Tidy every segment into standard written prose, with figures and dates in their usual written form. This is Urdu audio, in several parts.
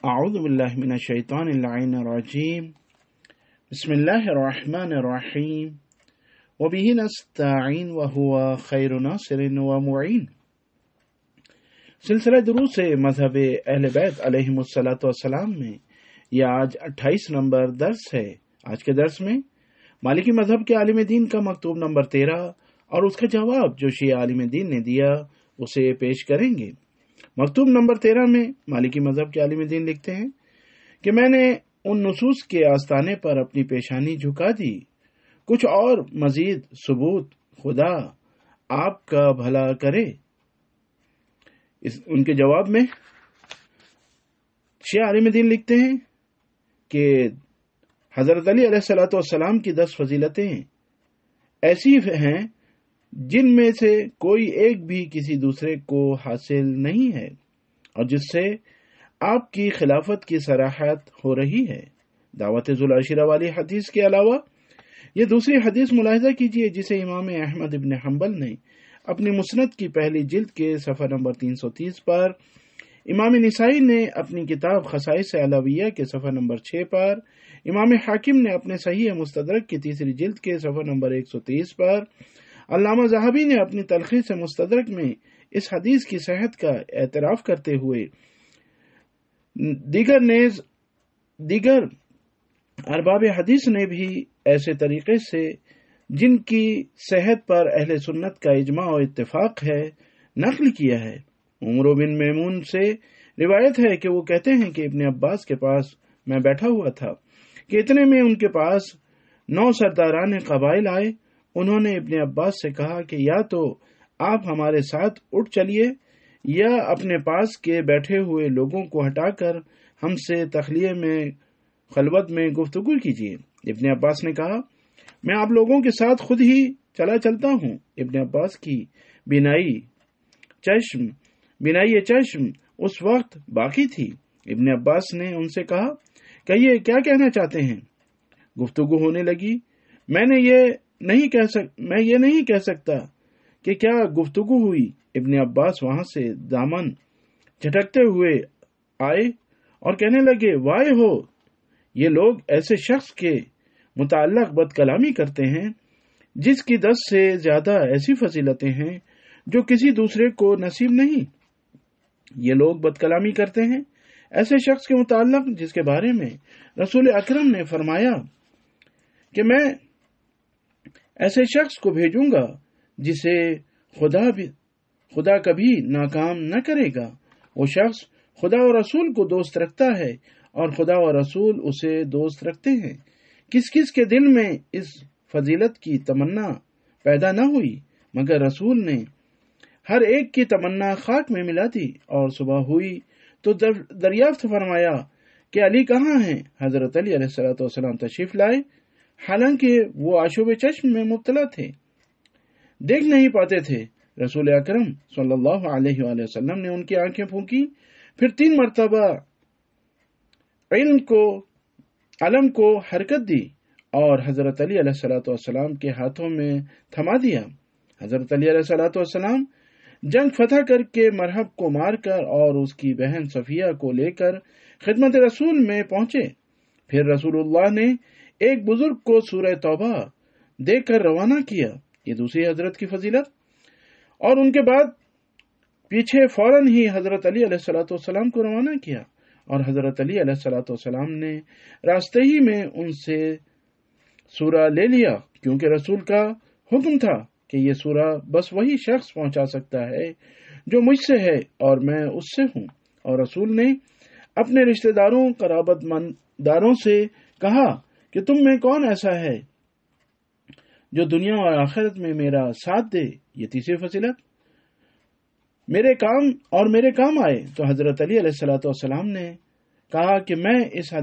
اعوذ باللہ من الشیطان اللعین الرجیم بسم اللہ الرحمن الرحیم وبہ نستعین وہو خیر ناصر ومعین۔ سلسلہ دروس مذہب اہل بیت علیہم الصلاۃ والسلام میں یہ آج 28 نمبر درس ہے۔ آج کے درس میں مالکی مذہب کے عالم دین کا مکتوب نمبر 13 اور اس کا جواب جو شیعہ عالم دین نے دیا اسے پیش کریں گے۔ مکتوب نمبر 13 میں مالکی مذہب کے عالم دین لکھتے ہیں کہ میں نے ان نصوص کے آستانے پر اپنی پیشانی جھکا دی، کچھ اور مزید ثبوت خدا آپ کا بھلا کرے۔ ان کے جواب میں شیعہ عالم دین لکھتے ہیں کہ حضرت علی علیہ الصلوۃ والسلام کی 10 فضیلتیں ایسی ہیں جن میں سے کوئی ایک بھی کسی دوسرے کو حاصل نہیں ہے اور جس سے آپ کی خلافت کی صراحت ہو رہی ہے۔ دعوت ذوالعشرہ والی حدیث کے علاوہ یہ دوسری حدیث ملاحظہ کیجیے جسے امام احمد ابن حنبل نے اپنی مسند کی پہلی جلد کے صفحہ نمبر 330 پر، امام نسائی نے اپنی کتاب خصائص علیویہ کے صفحہ نمبر 6 پر، امام حاکم نے اپنے صحیح مستدرک کی تیسری جلد کے صفحہ نمبر 130 پر، علامہ ذہبی نے اپنی تلخیص مستدرک میں اس حدیث کی صحت کا اعتراف کرتے ہوئے دیگر ارباب حدیث نے بھی ایسے طریقے سے جن کی صحت پر اہل سنت کا اجماع و اتفاق ہے نقل کیا ہے۔ عمر بن میمون سے روایت ہے کہ وہ کہتے ہیں کہ ابن عباس کے پاس میں بیٹھا ہوا تھا کہ اتنے میں ان کے پاس 9 سرداران قبائل آئے۔ انہوں نے ابن عباس سے کہا کہ یا تو آپ ہمارے ساتھ اٹھ چلیے یا اپنے پاس کے بیٹھے ہوئے لوگوں کو ہٹا کر ہم سے تخلیہ میں خلوت میں گفتگو کیجیے۔ ابن عباس نے کہا میں آپ لوگوں کے ساتھ خود ہی چلتا ہوں۔ ابن عباس کی بینائی چشم اس وقت باقی تھی۔ ابن عباس نے ان سے کہا کہ یہ کیا کہنا چاہتے ہیں؟ گفتگو ہونے لگی۔ میں یہ نہیں کہہ سکتا کہ کیا گفتگو ہوئی۔ ابن عباس وہاں سے دامن جھٹکتے ہوئے آئے اور کہنے لگے وائے ہو، یہ لوگ ایسے شخص کے متعلق بد کلامی کرتے ہیں جس کی 10 سے زیادہ ایسی فضیلتیں ہیں جو کسی دوسرے کو نصیب نہیں۔ یہ لوگ بد کلامی کرتے ہیں ایسے شخص کے متعلق جس کے بارے میں رسول اکرم نے فرمایا کہ میں ایسے شخص کو بھیجوں گا جسے خدا کبھی ناکام نہ کرے گا۔ وہ شخص خدا اور رسول کو دوست رکھتا ہے اور خدا اور رسول اسے دوست رکھتے ہیں۔ کس کے دل میں اس فضیلت کی تمنا پیدا نہ ہوئی مگر رسول نے ہر ایک کی تمنا خاک میں ملا دی، اور صبح ہوئی تو دریافت فرمایا کہ علی کہاں ہیں؟ حضرت علی علیہ الصلوۃ والسلام تشریف لائے، حالانکہ وہ آشوب چشم میں مبتلا تھے، دیکھ نہیں پاتے تھے۔ رسول اکرم صلی اللہ علیہ وآلہ وسلم نے ان کی آنکھیں پھونکی، پھر 3 مرتبہ علم کو حرکت دی اور حضرت علی علیہ الصلوۃ والسلام کے ہاتھوں میں تھما دیا۔ حضرت علی علیہ الصلوۃ والسلام جنگ فتح کر کے مرہب کو مار کر اور اس کی بہن صفیہ کو لے کر خدمت رسول میں پہنچے۔ پھر رسول اللہ نے ایک بزرگ کو سورہ توبہ دے کر روانہ کیا، یہ دوسری حضرت کی فضیلت، اور ان کے بعد پیچھے فوراً ہی حضرت علی علیہ الصلوۃ والسلام کو روانہ کیا، اور حضرت علی علیہ الصلوۃ والسلام نے راستے ہی میں ان سے سورہ لے لیا، کیونکہ رسول کا حکم تھا کہ یہ سورہ بس وہی شخص پہنچا سکتا ہے جو مجھ سے ہے اور میں اس سے ہوں۔ اور رسول نے اپنے رشتہ داروں قرابت منداروں سے کہا کہ تم میں کون ایسا ہے جو دنیا اور آخرت میں میرا ساتھ دے؟ یہ تیسری فضیلت، میرے کام آئے۔ تو حضرت علی علیہ الصلوۃ والسلام نے کہا کہ میں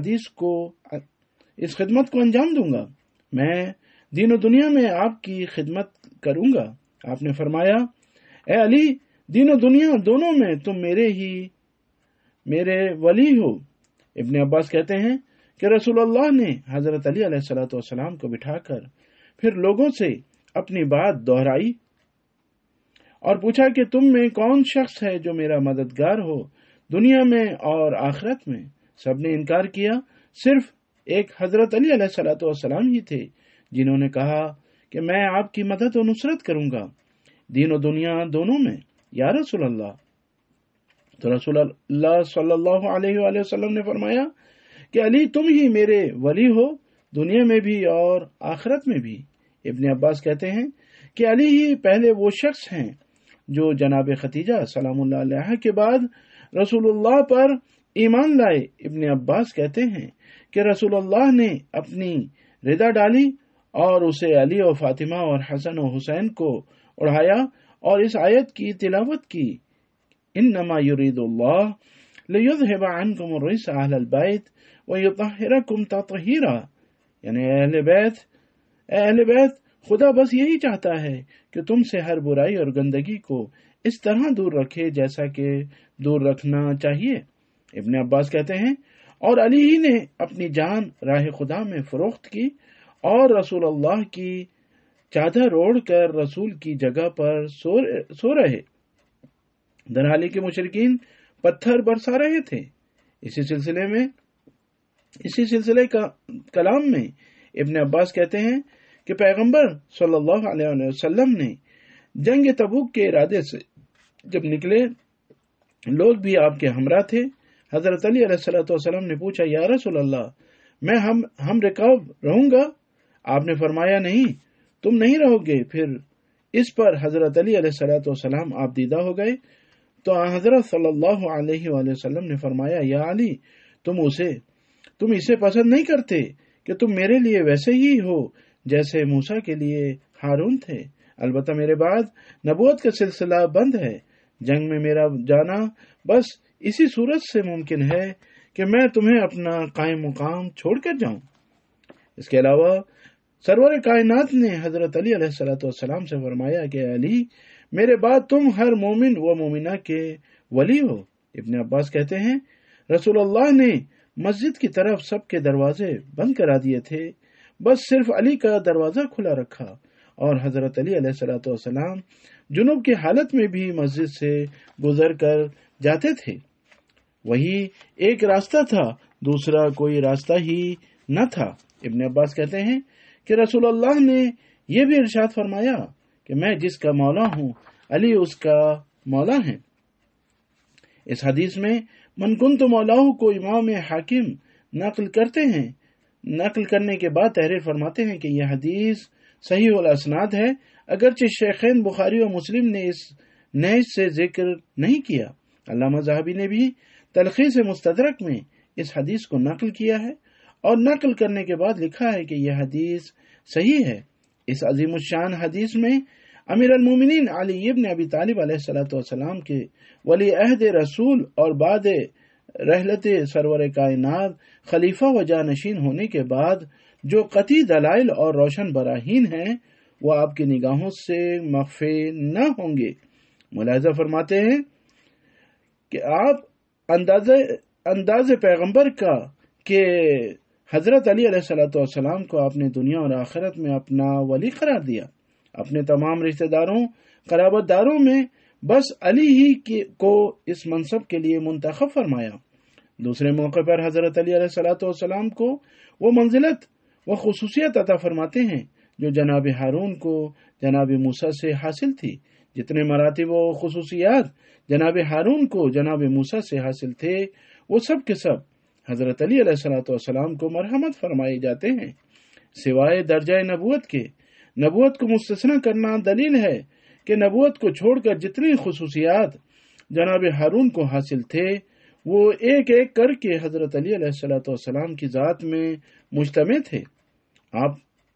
اس خدمت کو انجام دوں گا، میں دین و دنیا میں آپ کی خدمت کروں گا۔ آپ نے فرمایا اے علی، دین و دنیا دونوں میں تم میرے ولی ہو۔ ابن عباس کہتے ہیں کہ رسول اللہ نے حضرت علی علیہ الصلوۃ والسلام کو بٹھا کر پھر لوگوں سے اپنی بات دہرائی اور پوچھا کہ تم میں کون شخص ہے جو میرا مددگار ہو دنیا میں اور آخرت میں؟ سب نے انکار کیا، صرف ایک حضرت علی علیہ الصلوۃ والسلام ہی تھے جنہوں نے کہا کہ میں آپ کی مدد و نصرت کروں گا دین و دنیا دونوں میں یا رسول اللہ۔ تو رسول اللہ صلی اللہ علیہ وآلہ وسلم نے فرمایا کہ علی تم ہی میرے ولی ہو، دنیا میں بھی اور آخرت میں بھی۔ ابن عباس کہتے ہیں کہ علی ہی پہلے وہ شخص ہیں جو جناب خدیجہ سلام اللہ علیہا کے بعد رسول اللہ پر ایمان لائے۔ ابن عباس کہتے ہیں کہ رسول اللہ نے اپنی رضا ڈالی اور اسے علی و فاطمہ اور حسن و حسین کو اڑایا اور اس آیت کی تلاوت کی، انما یرید اللہ لیذہب عنکم الرجس اہل البیت ویطہرکم تطہیرا، یعنی اہل بیت خدا بس یہی چاہتا ہے کہ تم سے ہر برائی اور گندگی کو اس طرح دور رکھے جیسا کہ دور رکھنا چاہیے۔ ابن عباس کہتے ہیں اور علی ہی نے اپنی جان راہ خدا میں فروخت کی اور رسول اللہ کی چادر اوڑھ کر رسول کی جگہ پر سو رہے، درحالی کے مشرکین پتھر برسا رہے تھے۔ اسی سلسلے کا کلام میں ابن عباس کہتے ہیں کہ پیغمبر صلی اللہ علیہ وسلم نے جنگ تبوک کے ارادے سے جب نکلے، لوگ بھی آپ کے ہمراہ تھے۔ حضرت علی علیہ الصلوۃ والسلام نے پوچھا یا رسول اللہ میں ہم رکاب رہوں گا؟ آپ نے فرمایا نہیں، تم نہیں رہو گے۔ پھر اس پر حضرت علی علیہ الصلوۃ والسلام آپ دیدہ ہو گئے تو حضرت صلی اللہ علیہ وآلہ وسلم نے فرمایا یا علی تم اسے پسند نہیں کرتے کہ تم میرے لیے ویسے ہی ہو جیسے موسیٰ کے لیے ہارون تھے، البتہ میرے بعد نبوت کا سلسلہ بند ہے، جنگ میں میرا جانا بس اسی صورت سے ممکن ہے کہ میں تمہیں اپنا قائم مقام چھوڑ کر جاؤں۔ اس کے علاوہ سرور کائنات نے حضرت علی علیہ الصلوۃ والسلام سے فرمایا کہ علی میرے بعد تم ہر مومن و مومنہ کے ولی ہو۔ ابن عباس کہتے ہیں رسول اللہ نے مسجد کی طرف سب کے دروازے بند کرا دیے تھے، بس صرف علی کا دروازہ کھلا رکھا، اور حضرت علی علیہ الصلوۃ والسلام جنوب کی حالت میں بھی مسجد سے گزر کر جاتے تھے۔ وہی ایک راستہ تھا، دوسرا کوئی راستہ ہی نہ تھا۔ ابن عباس کہتے ہیں کہ رسول اللہ نے یہ بھی ارشاد فرمایا کہ میں جس کا مولا ہوں علی اس کا مولا ہے۔ اس حدیث میں من کنت مولاہ کو امام حاکم نقل کرتے ہیں، نقل کرنے کے بعد تحریر فرماتے ہیں کہ یہ حدیث صحیح الاسناد ہے، اگرچہ شیخین بخاری و مسلم نے اس نیز سے ذکر نہیں کیا۔ علامہ ذہبی نے بھی تلخیص مستدرک میں اس حدیث کو نقل کیا ہے اور نقل کرنے کے بعد لکھا ہے کہ یہ حدیث صحیح ہے۔ اس عظیم الشان حدیث میں امیر المومنین علی ابن ابی طالب علیہ الصلوۃ والسلام کے ولی عہد رسول اور بعد رحلت سرور کائنات خلیفہ و جانشین ہونے کے بعد جو قطعی دلائل اور روشن براہین ہیں وہ آپ کی نگاہوں سے مخفی نہ ہوں گے۔ ملاحظہ فرماتے ہیں کہ آپ انداز پیغمبر کا کہ حضرت علی علیہ الصلوۃ والسلام کو آپ نے دنیا اور آخرت میں اپنا ولی قرار دیا، اپنے تمام رشتہ داروں قرابت داروں میں بس علی ہی کو اس منصب کے لیے منتخب فرمایا۔ دوسرے موقع پر حضرت علی علیہ الصلوۃ والسلام کو وہ منزلت و خصوصیت عطا فرماتے ہیں جو جناب ہارون کو جناب موسیٰ سے حاصل تھی۔ جتنے مراتب و خصوصیات جناب ہارون کو جناب موسیٰ سے حاصل تھے وہ سب کے سب حضرت علی علیہ الصلوۃ والسلام کو مرحمت فرمائے جاتے ہیں، سوائے درجہ نبوت کے۔ نبوت کو مستثنی کرنا دلیل ہے کہ نبوت کو چھوڑ کر جتنی خصوصیات جناب ہارون کو حاصل تھے وہ ایک ایک کر کے حضرت علی علیہ الصلوۃ والسلام کی ذات میں مجتمع تھے۔ آپ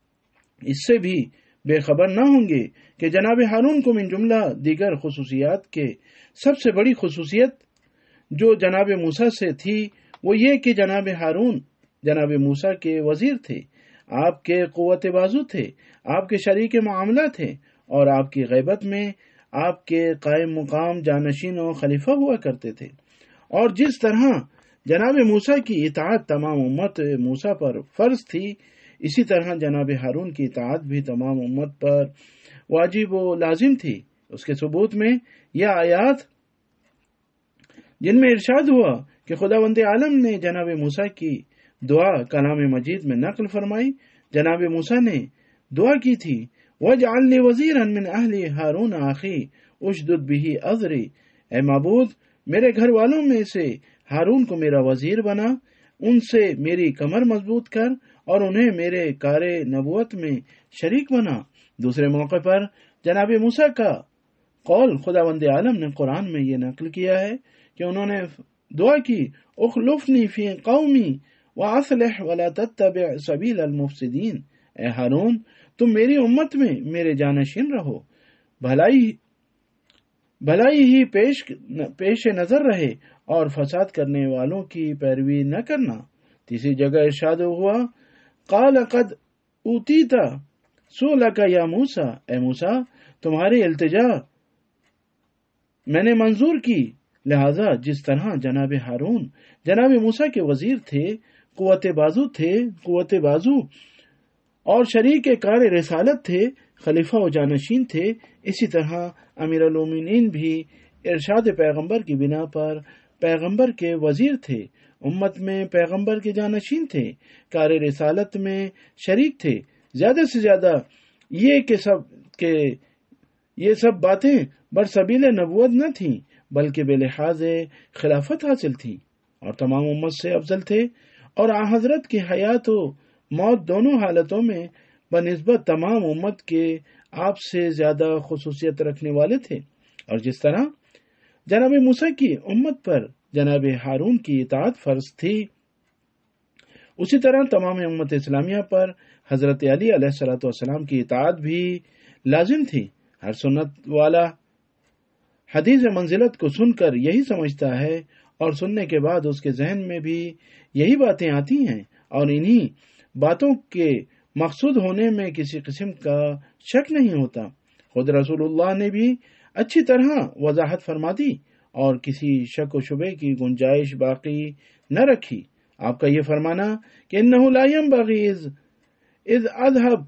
اس سے بھی بے خبر نہ ہوں گے کہ جناب ہارون کو من جملہ دیگر خصوصیات کے سب سے بڑی خصوصیت جو جناب موسیٰ سے تھی وہ یہ کہ جناب ہارون جناب موسیٰ کے وزیر تھے، آپ کے قوت بازو تھے، آپ کے شریک معاملہ تھے اور آپ کی غیبت میں آپ کے قائم مقام جانشین و خلیفہ ہوا کرتے تھے۔ اور جس طرح جناب موسیٰ کی اطاعت تمام امت موسیٰ پر فرض تھی، اسی طرح جناب ہارون کی اطاعت بھی تمام امت پر واجب و لازم تھی۔ اس کے ثبوت میں یہ آیات جن میں ارشاد ہوا کہ خداوند عالم نے جناب موسیٰ کی دعا کلام مجید میں نقل فرمائی۔ جناب موسیٰ نے دعا کی تھی، وَاجْعَلْ لِي وَزِيرًا مِّنْ أَهْلِي هَارُونَ أَخِي أُشْدُدْ بِهِ أَزْرِي، اے معبود میرے گھر والوں میں سے ہارون کو میرا وزیر بنا، ان سے میری کمر مضبوط کر اور انہیں میرے کار نبوت میں شریک بنا۔ دوسرے موقع پر جناب موسیٰ کا قول خداوند عالم نے قرآن میں یہ نقل کیا ہے کہ انہوں نے دعا کی، اخلفنی فی قومی واصلح ولا تتبع سبیل المفسدین، اے ہارون تم میری امت میں میرے جانشین رہو، بھلائی ہی پیش نظر رہے اور فساد کرنے والوں کی پیروی نہ کرنا۔ تیسری جگہ ارشاد ہوا، قال قد اوتیت سؤلک یا موسیٰ، اے موسیٰ تمہاری التجا میں نے منظور کی، لہذا جس طرح جناب ہارون جناب موسیٰ کے وزیر تھے، قوت بازو اور شریک کار رسالت تھے، خلیفہ و جانشین تھے، اسی طرح امیر المومنین بھی ارشاد پیغمبر کی بنا پر پیغمبر کے وزیر تھے، امت میں پیغمبر کے جانشین تھے، کار رسالت میں شریک تھے۔ زیادہ سے زیادہ یہ سب باتیں برسبیل نبوت نہ تھیں بلکہ بے لحاظ خلافت حاصل تھی اور تمام امت سے افضل تھے، اور آن حضرت کی حیات و موت دونوں حالتوں میں بنسبت تمام امت کے آپ سے زیادہ خصوصیت رکھنے والے تھے۔ اور جس طرح جناب موسیٰ کی امت پر جناب ہارون کی اطاعت فرض تھی، اسی طرح تمام امت اسلامیہ پر حضرت علی علیہ الصلوۃ والسلام کی اطاعت بھی لازم تھی۔ ہر سنت والا حدیث منزلت کو سن کر یہی سمجھتا ہے اور سننے کے بعد اس کے ذہن میں بھی یہی باتیں آتی ہیں، اور انہی باتوں کے مقصود ہونے میں کسی قسم کا شک نہیں ہوتا۔ خود رسول اللہ نے بھی اچھی طرح وضاحت فرما دی اور کسی شک و شبے کی گنجائش باقی نہ رکھی۔ آپ کا یہ فرمانا کہ انہ لا ينبغی اذ اذهب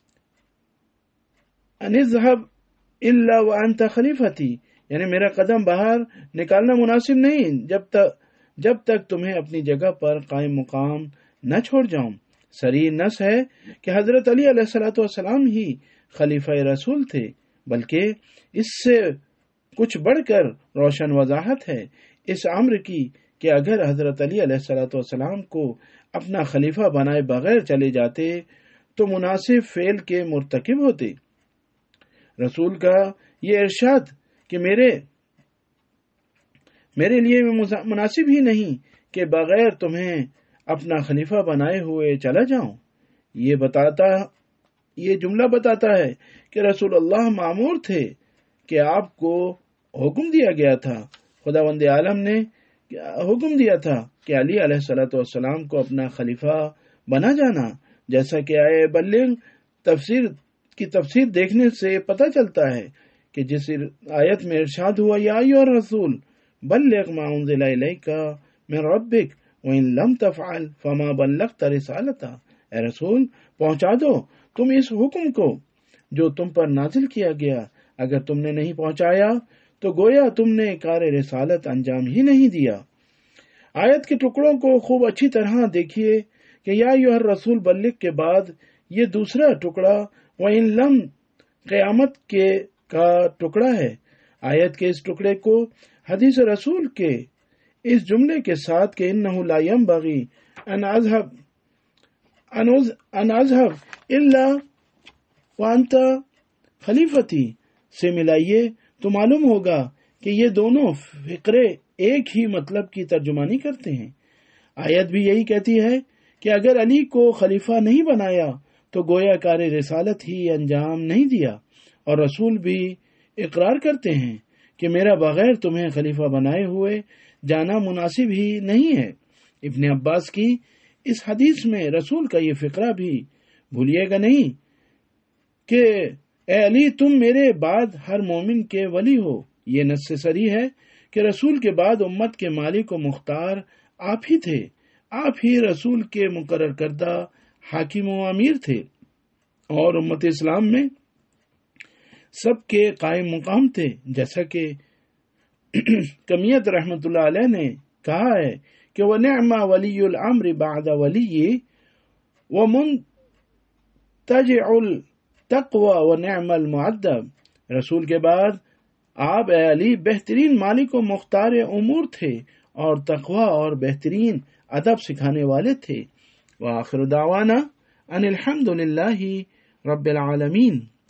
ان اذهب الا وانت خلیفتی، یعنی میرا قدم باہر نکالنا مناسب نہیں جب تک تمہیں اپنی جگہ پر قائم مقام نہ چھوڑ جاؤں۔ صریح نص ہے کہ حضرت علی علیہ الصلوۃ والسلام ہی خلیفہ رسول تھے، بلکہ اس سے کچھ بڑھ کر روشن وضاحت ہے اس امر کی کہ اگر حضرت علی علیہ الصلوۃ والسلام کو اپنا خلیفہ بنائے بغیر چلے جاتے تو مناسب فعل کے مرتکب ہوتے۔ رسول کا یہ ارشاد کہ میرے لیے مناسب ہی نہیں کہ بغیر تمہیں اپنا خلیفہ بنائے ہوئے چلا جاؤں، یہ جملہ بتاتا ہے کہ رسول اللہ مامور تھے کہ آپ کو حکم دیا گیا تھا، خداوند عالم نے حکم دیا تھا کہ علی علیہ الصلوۃ والسلام کو اپنا خلیفہ بنا جانا، جیسا کہ آئے بلغ کی تفسیر دیکھنے سے پتہ چلتا ہے کہ جس آیت میں ارشاد ہوا یا ایھا الرسول بلغ ما انزل الیک من ربک وان لم تفعل فما بلغت رسالتہ، اے رسول پہنچا دو تم اس حکم کو جو تم پر نازل کیا گیا، اگر تم نے نہیں پہنچایا تو گویا تم نے کار رسالت انجام ہی نہیں دیا۔ آیت کے ٹکڑوں کو خوب اچھی طرح دیکھیے کہ یا ایھا الرسول بلغ کے بعد یہ دوسرا ٹکڑا وَإِن لَمْ قیامت کا ٹکڑا ہے۔ آیت کے اس ٹکڑے کو حدیث رسول کے اس جملے کے ساتھ کہ انہ لا ينبغی ان اذهب الا وانت خلیفتی سے ملائیے تو معلوم ہوگا کہ یہ دونوں فقرے ایک ہی مطلب کی ترجمانی کرتے ہیں۔ آیت بھی یہی کہتی ہے کہ اگر علی کو خلیفہ نہیں بنایا تو گویا کار رسالت ہی انجام نہیں دیا، اور رسول بھی اقرار کرتے ہیں کہ میرا بغیر تمہیں خلیفہ بنائے ہوئے جانا مناسب ہی نہیں ہے۔ ابن عباس کی اس حدیث میں رسول کا یہ فقرہ بھی بھولیے گا نہیں کہ اے علی تم میرے بعد ہر مومن کے ولی ہو۔ یہ نص صریح ہے کہ رسول کے بعد امت کے مالک و مختار آپ ہی تھے، آپ ہی رسول کے مقرر کردہ حاکم و امیر تھے، اور امت اسلام میں سب کے قائم مقام تھے، جیسا کہ کمیت رحمت اللہ علیہ نے کہا ہے کہ وہ نعم ولی الامر بعد ولی و منتجع التقوی و نعم المعدب. رسول کے بعد آپ اے علی بہترین مالک و مختار امور تھے اور تقوی اور بہترین ادب سکھانے والے تھے. وآخر دعوانا ان الحمد للہ رب العالمین.